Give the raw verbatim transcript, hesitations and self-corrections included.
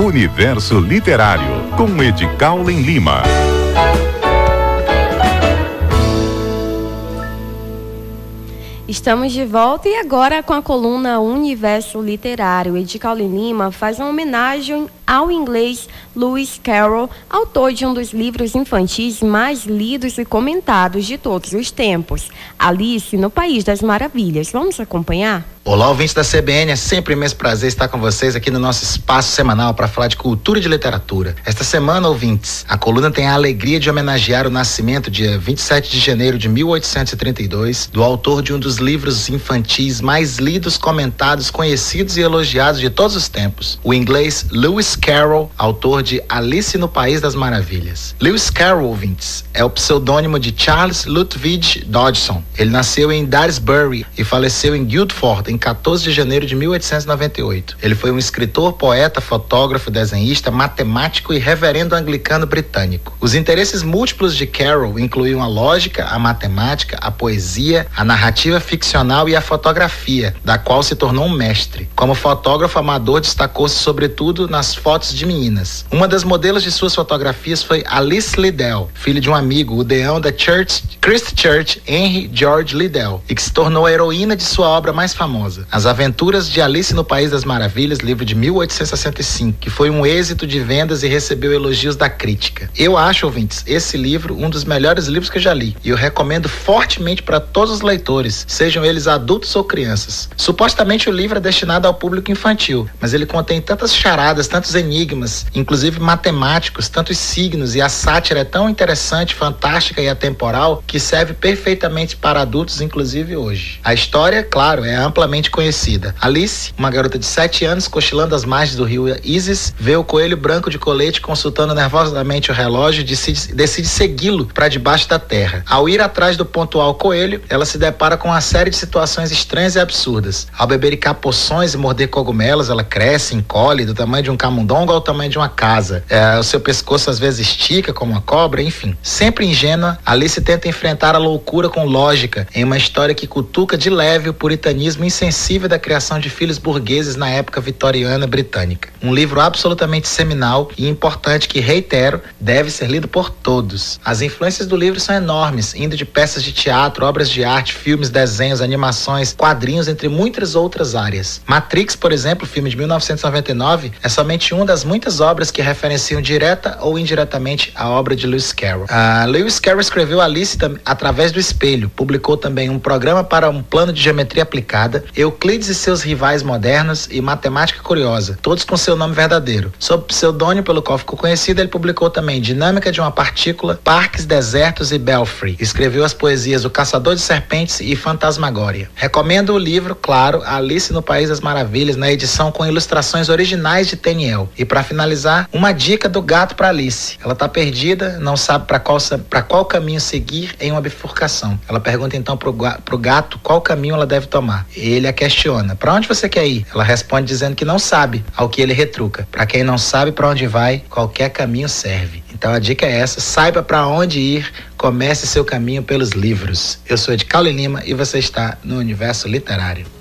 Universo Literário, com Edicaulen Lima. Estamos de volta e agora com a coluna Universo Literário. Edicaulen Lima faz uma homenagem ao inglês Lewis Carroll, autor de um dos livros infantis mais lidos e comentados de todos os tempos, Alice no País das Maravilhas. Vamos acompanhar? Olá, ouvintes da C B N, é sempre um imenso prazer estar com vocês aqui no nosso espaço semanal para falar de cultura e de literatura. Esta semana, ouvintes, a coluna tem a alegria de homenagear o nascimento, dia vinte e sete de janeiro de mil oitocentos e trinta e dois, do autor de um dos livros infantis mais lidos, comentados, conhecidos e elogiados de todos os tempos, o inglês Lewis Carroll, autor de Alice no País das Maravilhas. Lewis Carroll, ouvintes, é o pseudônimo de Charles Lutwidge Dodgson. Ele nasceu em Daresbury e faleceu em Guildford, em quatorze de janeiro de mil oitocentos e noventa e oito. Ele foi um escritor, poeta, fotógrafo, desenhista, matemático e reverendo anglicano britânico. Os interesses múltiplos de Carroll incluíam a lógica, a matemática, a poesia, a narrativa ficcional e a fotografia, da qual se tornou um mestre. Como fotógrafo amador, destacou-se sobretudo nas fotos de meninas. Uma das modelos de suas fotografias foi Alice Liddell, filho de um amigo, o deão da Church, Christ Church, Henry George Liddell, e que se tornou a heroína de sua obra mais famosa, As Aventuras de Alice no País das Maravilhas, livro de mil oitocentos e sessenta e cinco, que foi um êxito de vendas e recebeu elogios da crítica. Eu acho, ouvintes, esse livro um dos melhores livros que eu já li, e eu recomendo fortemente para todos os leitores, sejam eles adultos ou crianças. Supostamente o livro é destinado ao público infantil, mas ele contém tantas charadas, tantos enigmas, inclusive matemáticos, tantos signos, e a sátira é tão interessante, fantástica e atemporal que serve perfeitamente para adultos, inclusive hoje. A história, claro, é amplamente conhecida. Alice, uma garota de sete anos, cochilando às margens do rio Isis, vê o coelho branco de colete consultando nervosamente o relógio e decide, decide segui-lo para debaixo da terra. Ao ir atrás do pontual coelho, ela se depara com uma série de situações estranhas e absurdas. Ao bebericar poções e morder cogumelos, ela cresce, encolhe, do tamanho de um camundongo ao tamanho de uma casa. É, o seu pescoço às vezes estica como uma cobra, enfim. Sempre ingênua, Alice tenta enfrentar a loucura com lógica, em uma história que cutuca de leve o puritanismo insensível da criação de filhos burgueses na época vitoriana britânica. Um livro absolutamente seminal e importante que, reitero, deve ser lido por todos. As influências do livro são enormes, indo de peças de teatro, obras de arte, filmes, desenhos, animações, quadrinhos, entre muitas outras áreas. Matrix, por exemplo, filme de mil novecentos e noventa e nove, é somente uma das muitas obras que referenciam direta ou indiretamente a obra de Lewis Carroll. Uh, Lewis Carroll escreveu Alice através do espelho, publicou também um programa para um plano de geometria aplicada, Euclides e seus rivais modernos e Matemática Curiosa, todos com seu nome verdadeiro. Sob o pseudônimo pelo qual ficou conhecido, ele publicou também Dinâmica de uma Partícula, Parques, Desertos e Belfry. Escreveu as poesias O Caçador de Serpentes e Fantasmagória. Recomendo o livro, claro, Alice no País das Maravilhas, na edição com ilustrações originais de Tenniel. E para finalizar, uma dica do gato para Alice. Ela está perdida, não sabe para qual, para qual caminho seguir em uma bifurcação. Ela pergunta então pro, pro gato qual caminho ela deve tomar. Ele a questiona: para onde você quer ir? Ela responde dizendo que não sabe, ao que ele retruca: para quem não sabe para onde vai, qualquer caminho serve. Então a dica é essa: saiba para onde ir, comece seu caminho pelos livros. Eu sou Edicaulen Lima e você está no Universo Literário.